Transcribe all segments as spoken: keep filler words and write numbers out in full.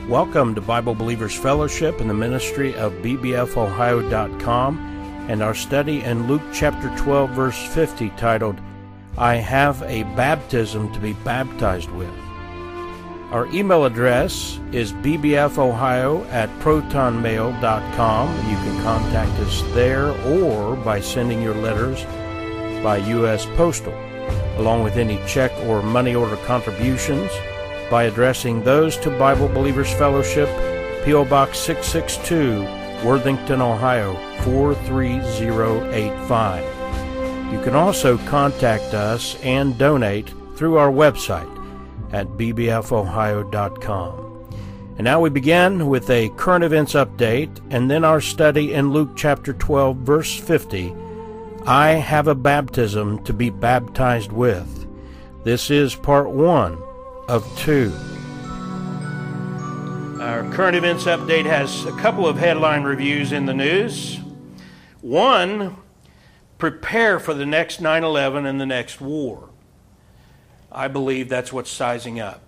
Welcome to Bible Believers Fellowship and the ministry of B B F Ohio dot com and our study in Luke chapter twelve, verse fifty, titled, I Have a Baptism to be Baptized With. Our email address is b b f ohio at proton mail dot com. You can contact us there or by sending your letters by U S Postal, along with any check or money order contributions, by addressing those to Bible Believers Fellowship, P O Box six six two, Worthington, Ohio, four three zero eight five. You can also contact us and donate through our website at b b f ohio dot com. And now we begin with a current events update and then our study in Luke chapter twelve, verse fifty, I have a baptism to be baptized with. This is part one of two. Our current events update has a couple of headline reviews in the news. One, prepare for the next nine eleven and the next war. I believe that's what's sizing up.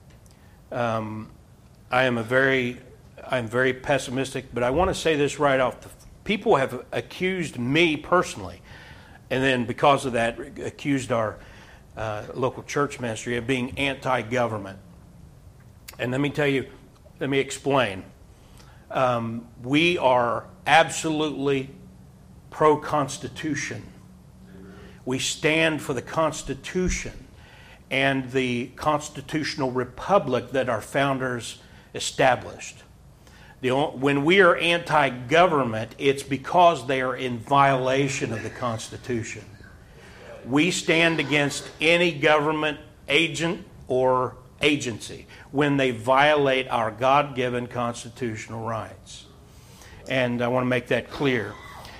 Um, I am a very, I'm very pessimistic, but I want to say this right off. The, people have accused me personally, and then because of that, accused our Uh, local church ministry of being anti-government. And let me tell you, let me explain. Um, we are absolutely pro-Constitution. We stand for the Constitution and the constitutional republic that our founders established. The, when we are anti-government, it's because they are in violation of the Constitution. We stand against any government agent or agency when they violate our God-given constitutional rights. And I want to make that clear.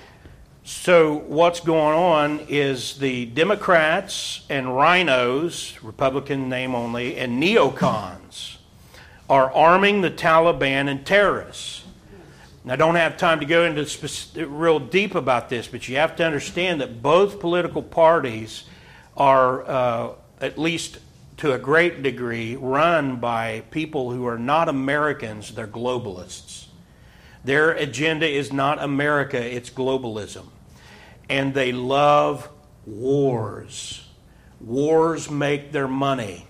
So what's going on is the Democrats and rhinos, Republican name only, and neocons are arming the Taliban and terrorists. I don't have time to go into specific, real deep about this, but you have to understand that both political parties are, uh, at least to a great degree, run by people who are not Americans, they're globalists. Their agenda is not America, it's globalism. And they love wars. Wars make their money.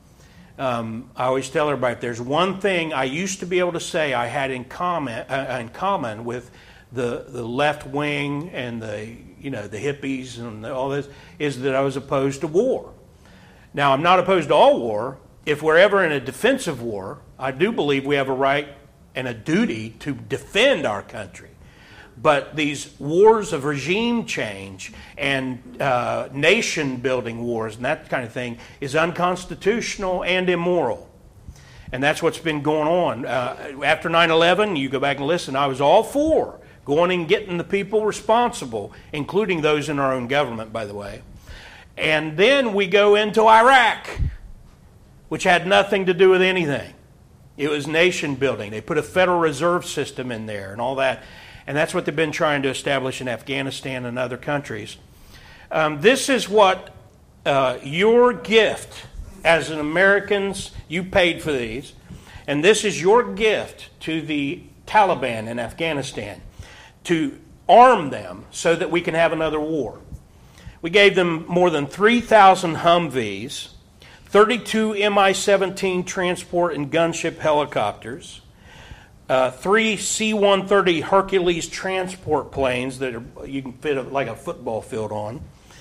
Um, I always tell everybody, if there's one thing I used to be able to say I had in common, uh, in common with the the left wing and the you know the hippies and all this, is that I was opposed to war. Now I'm not opposed to all war. If we're ever in a defensive war, I do believe we have a right and a duty to defend our country. But these wars of regime change and uh, nation-building wars and that kind of thing is unconstitutional and immoral. And that's what's been going on. Uh, after nine eleven, you go back and listen, I was all for going and getting the people responsible, including those in our own government, by the way. And then we go into Iraq, which had nothing to do with anything. It was nation-building. They put a Federal Reserve System in there and all that. And that's what they've been trying to establish in Afghanistan and other countries. Um, this is what uh, your gift as an Americans, you paid for these, and this is your gift to the Taliban in Afghanistan to arm them so that we can have another war. We gave them more than three thousand Humvees, thirty-two M I seventeen transport and gunship helicopters, Uh, three C one thirty Hercules transport planes that are, you can fit a, like a football field on.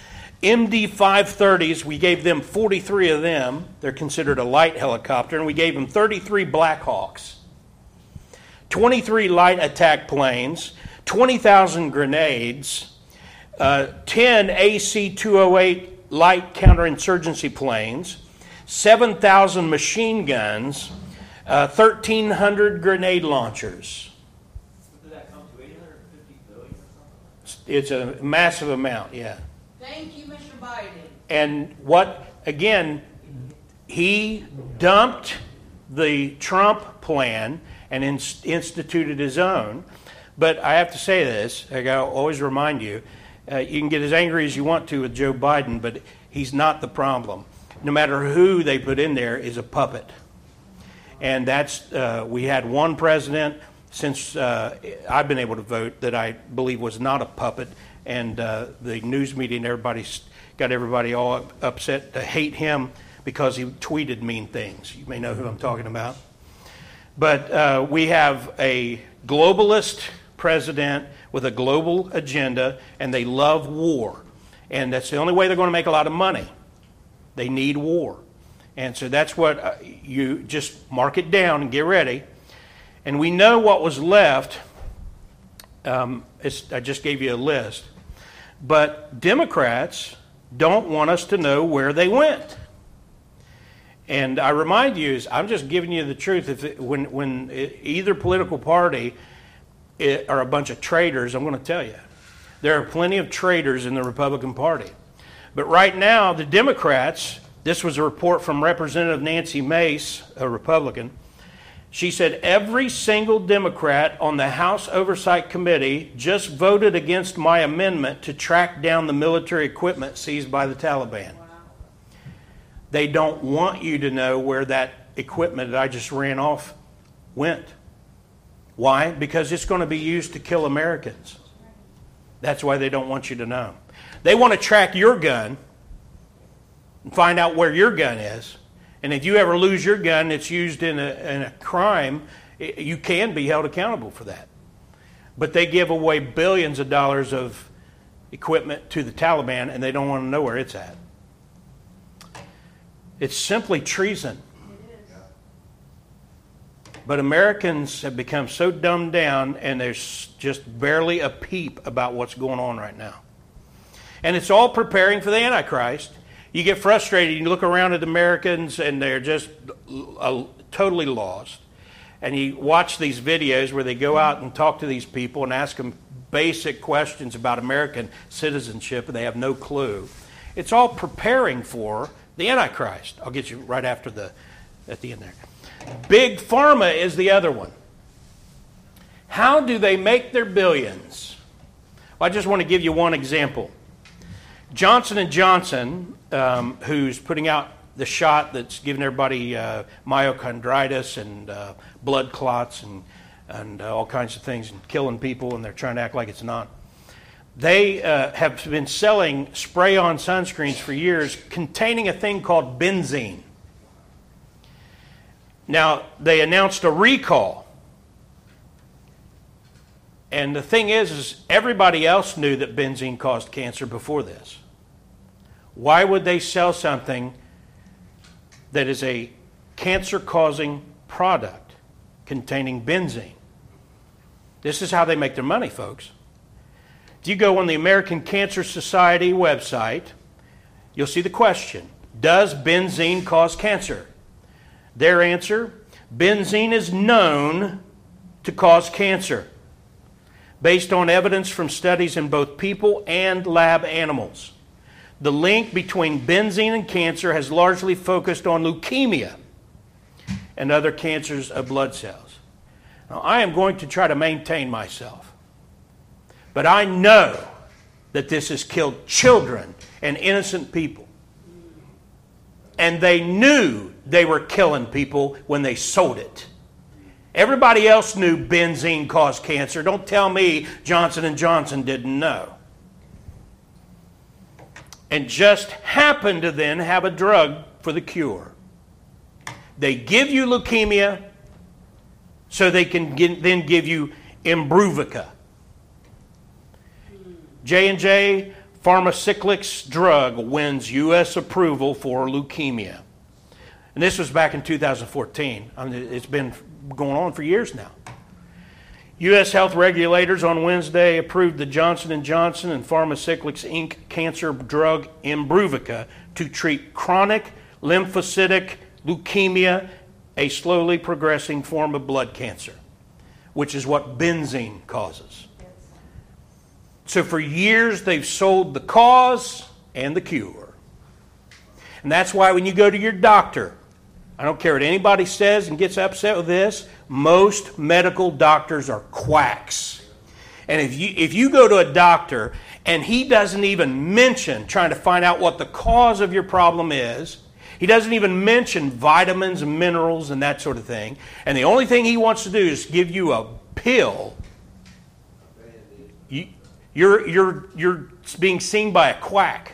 M D five thirties, we gave them forty-three of them. They're considered a light helicopter. And we gave them thirty-three Black Hawks, twenty-three light attack planes, twenty thousand grenades, uh, ten A C two oh eight light counterinsurgency planes, seven thousand machine guns, Uh, thirteen hundred grenade launchers. Did that come to eight hundred fifty billion or something? It's a massive amount, yeah. Thank you, Mister Biden. And what, again, he dumped the Trump plan and in, instituted his own. But I have to say this, I gotta always remind you, uh, you can get as angry as you want to with Joe Biden, but he's not the problem. No matter who they put in there is a puppet. And that's, uh, we had one president since uh, I've been able to vote that I believe was not a puppet. And uh, the news media and everybody's got everybody all upset to hate him because he tweeted mean things. You may know who I'm talking about. But uh, we have a globalist president with a global agenda, and they love war. And that's the only way they're going to make a lot of money. They need war. And so that's what uh, you just mark it down and get ready. And we know what was left. Um, it's, I just gave you a list. But Democrats don't want us to know where they went. And I remind you, I'm just giving you the truth. If it, when when it, either political party it, are a bunch of traitors, I'm going to tell you, there are plenty of traitors in the Republican Party. But right now, the Democrats. This was a report from Representative Nancy Mace, a Republican. She said every single Democrat on the House Oversight Committee just voted against my amendment to track down the military equipment seized by the Taliban. They don't want you to know where that equipment that I just ran off went. Why? Because it's going to be used to kill Americans. That's why they don't want you to know. They want to track your gun and find out where your gun is. And if you ever lose your gun that's used in a, in a crime, you can be held accountable for that. But they give away billions of dollars of equipment to the Taliban, and they don't want to know where it's at. It's simply treason. It is. But Americans have become so dumbed down, and there's just barely a peep about what's going on right now. And it's all preparing for the Antichrist. You get frustrated, you look around at Americans, and they're just uh, totally lost. And you watch these videos where they go out and talk to these people and ask them basic questions about American citizenship, and they have no clue. It's all preparing for the Antichrist. I'll get you right after the, at the end there. Big Pharma is the other one. How do they make their billions? Well, I just want to give you one example. Johnson and Johnson, um, who's putting out the shot that's giving everybody uh, myocarditis and uh, blood clots and, and uh, all kinds of things and killing people, and they're trying to act like it's not. They uh, have been selling spray-on sunscreens for years containing a thing called benzene. Now, they announced a recall. And the thing is, is everybody else knew that benzene caused cancer before this. Why would they sell something that is a cancer-causing product containing benzene? This is how they make their money, folks. If you go on the American Cancer Society website, you'll see the question, does benzene cause cancer? Their answer, benzene is known to cause cancer based on evidence from studies in both people and lab animals. The link between benzene and cancer has largely focused on leukemia and other cancers of blood cells. Now, I am going to try to maintain myself. But I know that this has killed children and innocent people. And they knew they were killing people when they sold it. Everybody else knew benzene caused cancer. Don't tell me Johnson and Johnson didn't know. And just happened to then have a drug for the cure. They give you leukemia so they can get, then give you Imbruvica. J and J Pharmaceuticals drug wins U S approval for leukemia. And this was back in two thousand fourteen. I mean, it's been going on for years now. U S health regulators on Wednesday approved the Johnson and Johnson and Pharmaceuticals Incorporated cancer drug Imbruvica to treat chronic lymphocytic leukemia, a slowly progressing form of blood cancer, which is what benzene causes. So for years they've sold the cause and the cure. And that's why when you go to your doctor, I don't care what anybody says and gets upset with this, most medical doctors are quacks. And if you if you go to a doctor and he doesn't even mention trying to find out what the cause of your problem is, he He doesn't even mention vitamins and minerals and that sort of thing. And the only thing he wants to do is give you a pill. You, you're, you're, you're being seen by a quack.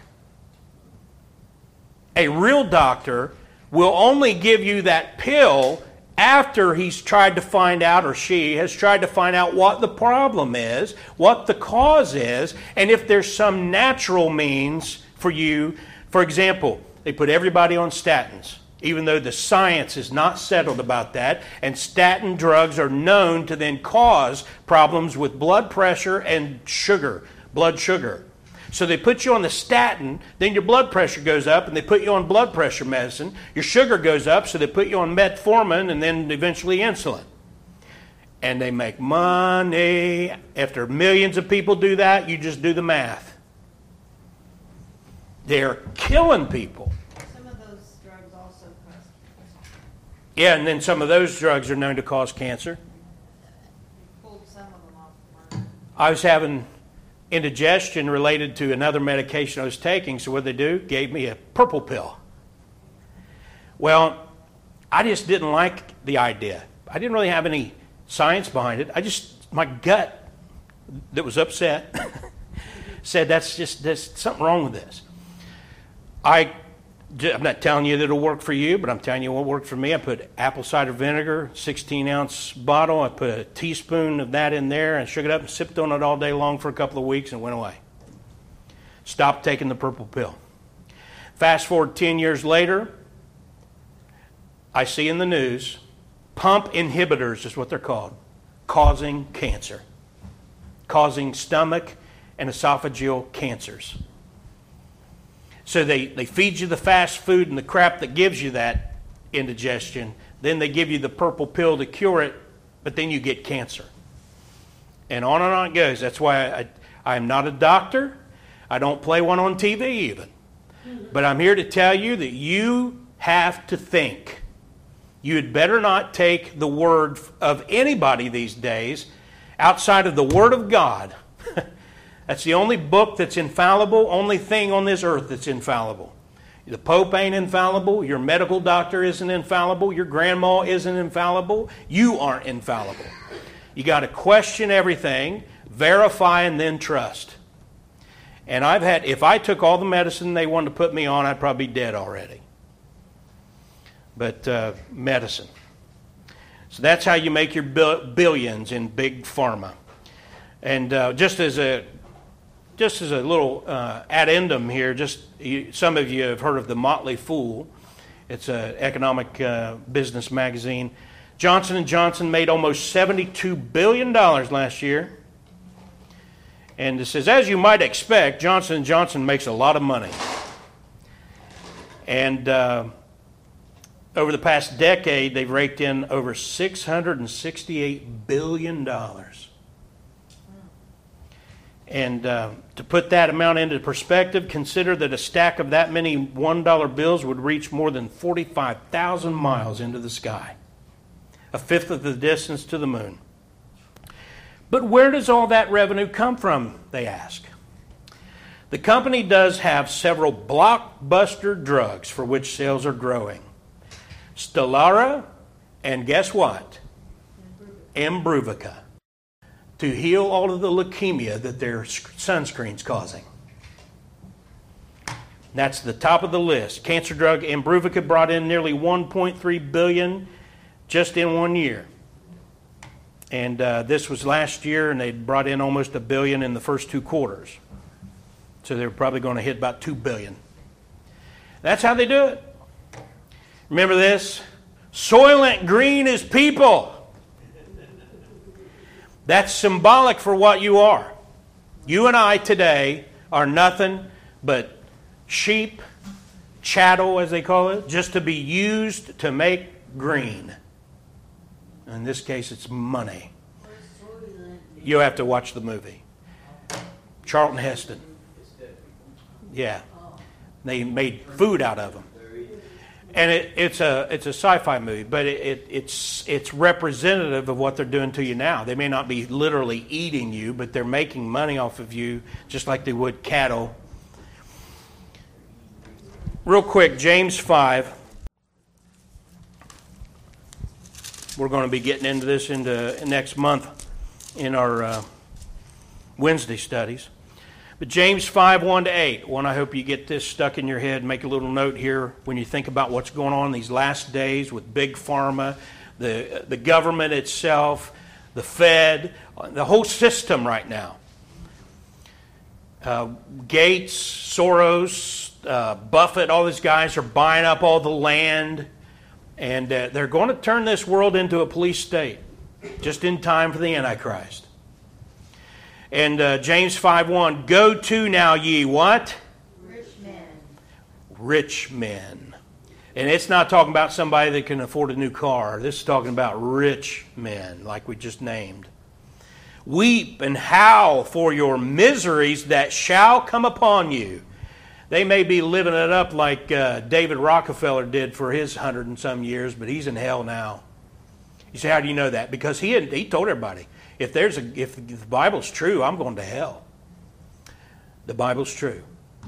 A real doctor will only give you that pill after he's tried to find out, or she has tried to find out what the problem is, what the cause is, and if there's some natural means for you. For example, they put everybody on statins, even though the science is not settled about that, and statin drugs are known to then cause problems with blood pressure and sugar, blood sugar. So they put you on the statin, then your blood pressure goes up, and they put you on blood pressure medicine. Your sugar goes up, so they put you on metformin and then eventually insulin. And they make money. After millions of people do that, you just do the math. They're killing people. Some of those drugs also cause cancer. Yeah, and then some of those drugs are known to cause cancer. We pulled some of them off the market. I was having indigestion related to another medication I was taking, so what they do? Gave me a purple pill. Well, I just didn't like the idea. I didn't really have any science behind it. I just, my gut that was upset said that's just, there's something wrong with this. I, I'm not telling you that it'll work for you, but I'm telling you what worked for me. I put apple cider vinegar, sixteen ounce bottle. I put a teaspoon of that in there and shook it up and sipped on it all day long for a couple of weeks and went away. Stopped taking the purple pill. Fast forward ten years later, I see in the news, pump inhibitors is what they're called, causing cancer, causing stomach and esophageal cancers. So they, they feed you the fast food and the crap that gives you that indigestion. Then they give you the purple pill to cure it, but then you get cancer. And on and on it goes. That's why I, I am not a doctor. I don't play one on T V even. But I'm here to tell you that you have to think. You had better not take the word of anybody these days outside of the Word of God. That's the only book that's infallible, only thing on this earth that's infallible. The Pope ain't infallible. Your medical doctor isn't infallible. Your grandma isn't infallible. You aren't infallible. You got to question everything, verify, and then trust. And I've had, if I took all the medicine they wanted to put me on, I'd probably be dead already. But uh, medicine. So that's how you make your billions in big pharma. And uh, just as a Just as a little uh, addendum here, just you, some of you have heard of the Motley Fool. It's an economic uh, business magazine. Johnson and Johnson made almost seventy-two billion dollars last year. And it says, as you might expect, Johnson and Johnson makes a lot of money. And uh, over the past decade, they've raked in over six hundred sixty-eight billion dollars. And uh, to put that amount into perspective, consider that a stack of that many one dollar bills would reach more than forty-five thousand miles into the sky, a fifth of the distance to the moon. But where does all that revenue come from, they ask? The company does have several blockbuster drugs for which sales are growing. Stelara, and guess what? Imbruvica. To heal all of the leukemia that their sunscreen's causing. That's the top of the list. Cancer drug Imbruvica brought in nearly one point three billion dollars just in one year. And uh, this was last year, and they brought in almost a billion in the first two quarters. So they're probably going to hit about two billion dollars. That's how they do it. Remember this? Soylent Green is people. That's symbolic for what you are. You and I today are nothing but sheep, chattel as they call it, just to be used to make green. In this case, it's money. You have to watch the movie. Charlton Heston. Yeah. They made food out of them. And it, it's a it's a sci-fi movie, but it, it, it's it's representative of what they're doing to you now. They may not be literally eating you, but they're making money off of you just like they would cattle. Real quick, James five, We're going to be getting into this into next month in our uh, Wednesday studies. But James five, one to eight. One, I hope you get this stuck in your head. Make a little note here when you think about what's going on these last days with Big Pharma, the, the government itself, the Fed, the whole system right now. Uh, Gates, Soros, uh, Buffett, all these guys are buying up all the land. And uh, they're going to turn this world into a police state just in time for the Antichrist. And uh, James five one, go to now ye what? Rich men. Rich men. And it's not talking about somebody that can afford a new car. This is talking about rich men, like we just named. Weep and howl for your miseries that shall come upon you. They may be living it up like uh, David Rockefeller did for his hundred and some years, but he's in hell now. You say, how do you know that? Because he had, he told everybody, if there's a if the Bible's true, I'm going to hell. The Bible's true.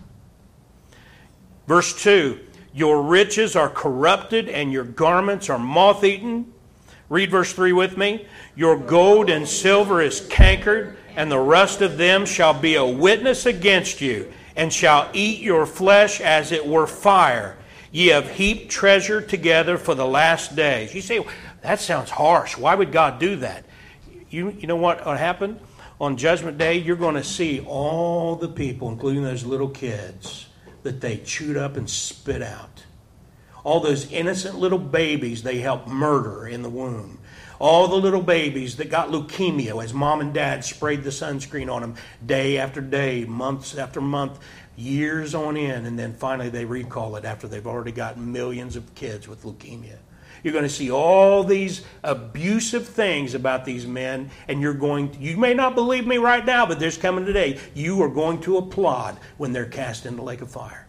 Verse two, your riches are corrupted and your garments are moth-eaten. Read verse three with me. Your gold and silver is cankered, and the rust of them shall be a witness against you, and shall eat your flesh as it were fire. Ye have heaped treasure together for the last days. You say, that sounds harsh. Why would God do that? You, you know what will happen? On Judgment Day, you're going to see all the people, including those little kids, that they chewed up and spit out. All those innocent little babies they helped murder in the womb. All the little babies that got leukemia as mom and dad sprayed the sunscreen on them day after day, months after month, years on end, and then finally they recall it after they've already got millions of kids with leukemia. You're going to see all these abusive things about these men, and you're going to, you may not believe me right now, but there's coming today. You are going to applaud when they're cast in the lake of fire.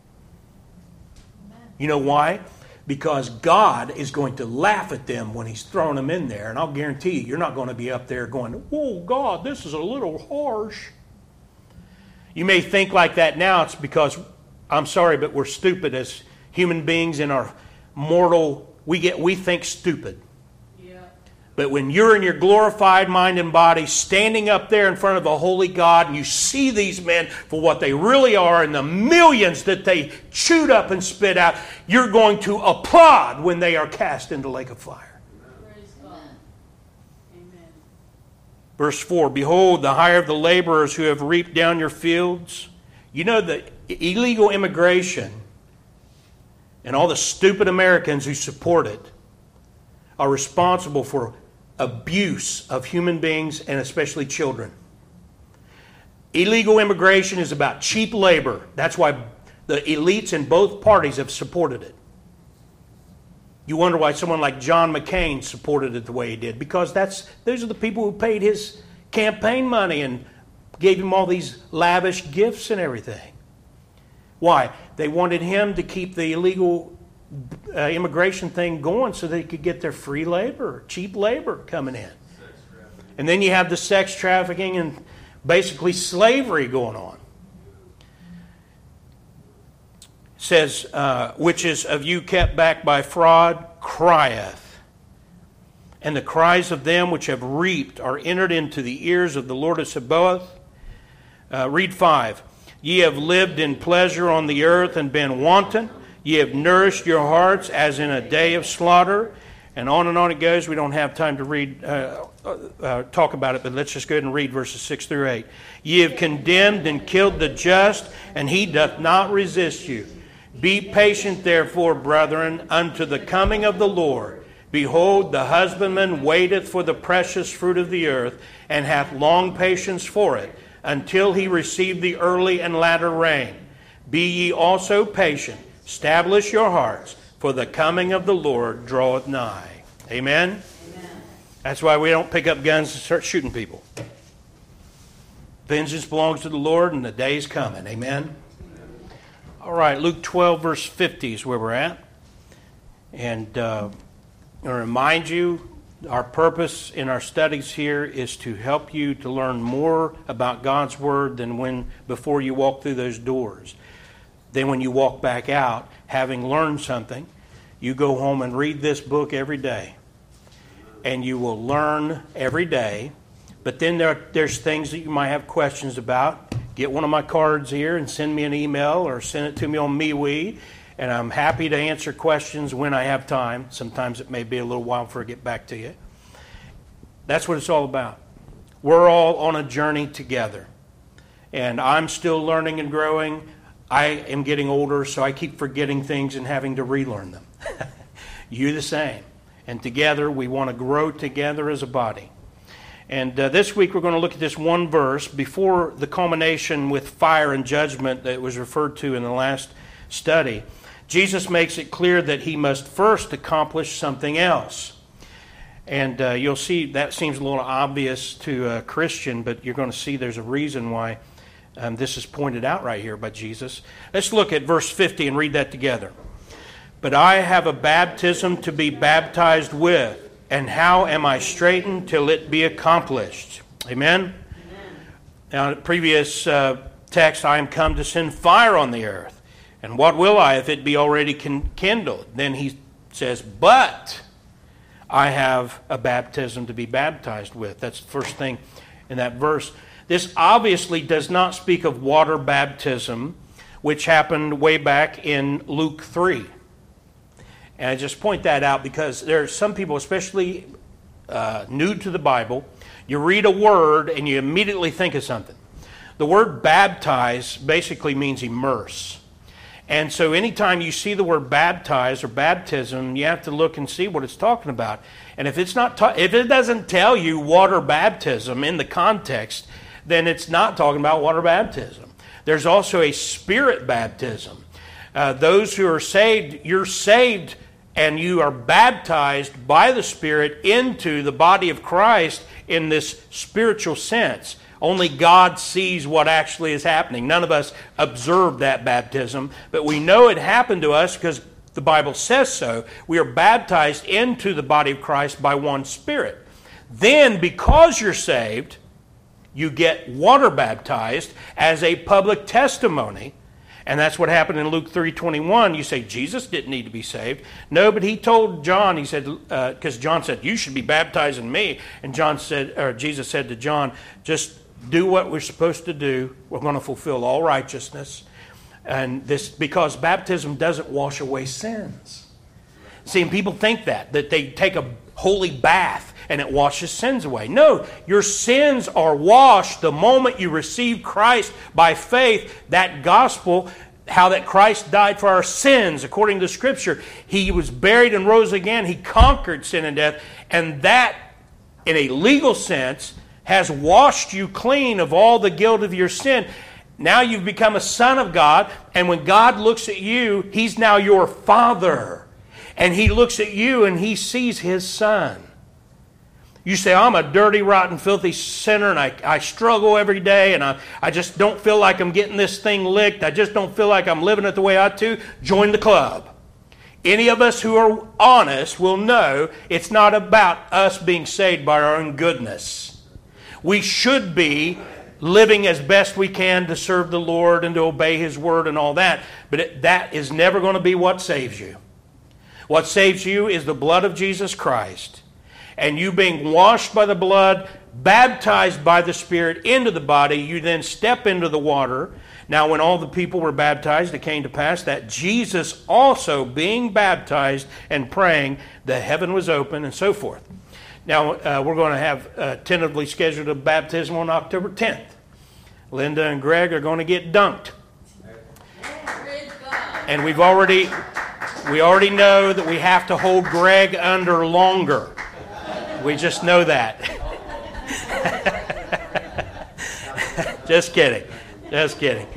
You know why? Because God is going to laugh at them when He's throwing them in there. And I'll guarantee you, you're not going to be up there going, oh, God, this is a little harsh. You may think like that now. It's because, I'm sorry, but we're stupid as human beings in our mortal, we get we think stupid. Yeah. But when you're in your glorified mind and body, standing up there in front of a holy God, and you see these men for what they really are and the millions that they chewed up and spit out, you're going to applaud when they are cast into the lake of fire. Praise God. Amen. Verse four, behold, the hire of the laborers who have reaped down your fields. You know the illegal immigration and all the stupid Americans who support it are responsible for abuse of human beings and especially children. Illegal immigration is about cheap labor. That's why the elites in both parties have supported it. You wonder why someone like John McCain supported it the way he did. Because that's those are the people who paid his campaign money and gave him all these lavish gifts and everything. Why? They wanted him to keep the illegal uh, immigration thing going so they could get their free labor, cheap labor coming in. And then you have the sex trafficking and basically slavery going on. It says, uh, which is of you kept back by fraud, crieth. And the cries of them which have reaped are entered into the ears of the Lord of Sabaoth. Uh, read five. Ye have lived in pleasure on the earth and been wanton. Ye have nourished your hearts as in a day of slaughter. And on and on it goes. We don't have time to read, uh, uh, talk about it, but let's just go ahead and read verses six through eight. Ye have condemned and killed the just, and he doth not resist you. Be patient, therefore, brethren, unto the coming of the Lord. Behold, the husbandman waiteth for the precious fruit of the earth, and hath long patience for it, until he receive the early and latter rain. Be ye also patient, establish your hearts, for the coming of the Lord draweth nigh. Amen? Amen. That's why we don't pick up guns and start shooting people. Vengeance belongs to the Lord, and the day is coming. Amen? All right, Luke twelve, verse fifty is where we're at. And uh, I remind you, our purpose in our studies here is to help you to learn more about God's Word than when before you walk through those doors. Then when you walk back out, having learned something, you go home and read this book every day. and you will learn every day. But then there, there's things that you might have questions about. Get one of my cards here and send me an email or send it to me on MeWe, and I'm happy to answer questions when I have time. Sometimes it may be a little while before I get back to you. That's what it's all about. We're all on a journey together. And I'm still learning and growing. I am getting older, so I keep forgetting things and having to relearn them. You the same. And together, we want to grow together as a body. And uh, this week, we're going to look at this one verse before the culmination with fire and judgment that was referred to in the last study. Jesus makes it clear that he must first accomplish something else. And uh, you'll see that seems a little obvious to a Christian, but you're going to see there's a reason why um, this is pointed out right here by Jesus. Let's look at verse fifty and read that together. But I have a baptism to be baptized with, and how am I straitened till it be accomplished? Amen? Amen. Now, in the previous uh, text, I am come to send fire on the earth. And what will I if it be already kindled? Then he says, but I have a baptism to be baptized with. That's the first thing in that verse. This obviously does not speak of water baptism, which happened way back in Luke three. And I just point that out because there are some people, especially uh, new to the Bible, you read a word and you immediately think of something. The word baptize basically means immerse. And so anytime you see the word baptize or baptism, you have to look and see what it's talking about. And if it's not, ta- if it doesn't tell you water baptism in the context, then it's not talking about water baptism. There's also a spirit baptism. Uh, those who are saved, you're saved and you are baptized by the Spirit into the body of Christ in this spiritual sense. Only God sees what actually is happening. None of us observed that baptism, but we know it happened to us because the Bible says so. We are baptized into the body of Christ by one Spirit. Then, because you're saved, you get water baptized as a public testimony. And that's what happened in Luke three twenty-one. You say, Jesus didn't need to be saved. No, but he told John, he said, because uh, John said, you should be baptizing me. And John said, or Jesus said to John, just do what we're supposed to do. We're going to fulfill all righteousness. And this, because baptism doesn't wash away sins. See, and people think that, that they take a holy bath and it washes sins away. No, your sins are washed the moment you receive Christ by faith. That gospel, how that Christ died for our sins, according to Scripture. He was buried and rose again. He conquered sin and death. And that, in a legal sense, has washed you clean of all the guilt of your sin. Now you've become a son of God. And when God looks at you, He's now your Father. And He looks at you and He sees His Son. You say, I'm a dirty, rotten, filthy sinner, and I, I struggle every day, and I, I just don't feel like I'm getting this thing licked. I just don't feel like I'm living it the way I ought to. Join the club. Any of us who are honest will know it's not about us being saved by our own goodness. We should be living as best we can to serve the Lord and to obey His word and all that, but it, that is never going to be what saves you. What saves you is the blood of Jesus Christ. And you being washed by the blood, baptized by the Spirit into the body, you then step into the water. Now, when all the people were baptized, it came to pass that Jesus also, being baptized and praying, the heaven was open and so forth. Now, uh, we're going to have uh, tentatively scheduled a baptism on October tenth. Linda and Greg are going to get dunked. And we've already, we already know that we have to hold Greg under longer. We just know that. Just kidding. Just kidding.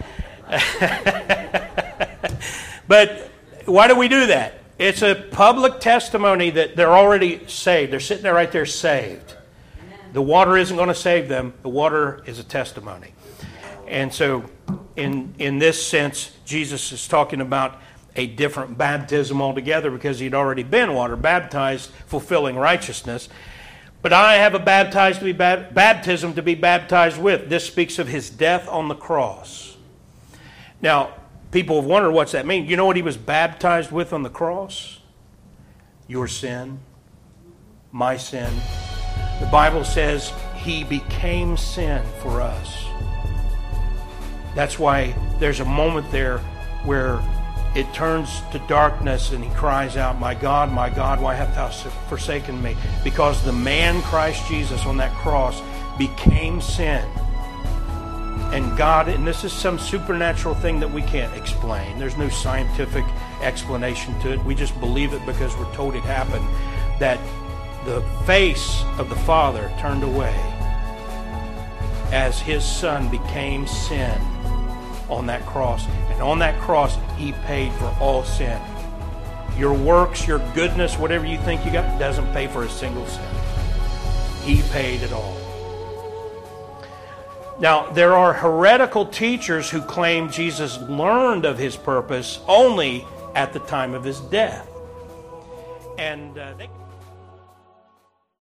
But why do we do that? It's a public testimony that they're already saved. They're sitting there right there saved. The water isn't going to save them. The water is a testimony. And so in, in this sense, Jesus is talking about a different baptism altogether because he'd already been water baptized, fulfilling righteousness. But I have a baptized to be ba- baptism to be baptized with. This speaks of his death on the cross. Now, people have wondered what's that mean. You know what he was baptized with on the cross? Your sin. my sin. The Bible says He became sin for us. That's why there's a moment there where it turns to darkness and He cries out, my God, my God, why hast thou forsaken me? Because the man Christ Jesus on that cross became sin. And God, and this is some supernatural thing that we can't explain. There's no scientific explanation to it. We just believe it because we're told it happened. That the face of the Father turned away as His Son became sin on that cross. And on that cross, He paid for all sin. Your works, your goodness, whatever you think you got, doesn't pay for a single sin. He paid it all. Now, there are heretical teachers who claim Jesus learned of His purpose only at the time of His death. And uh, they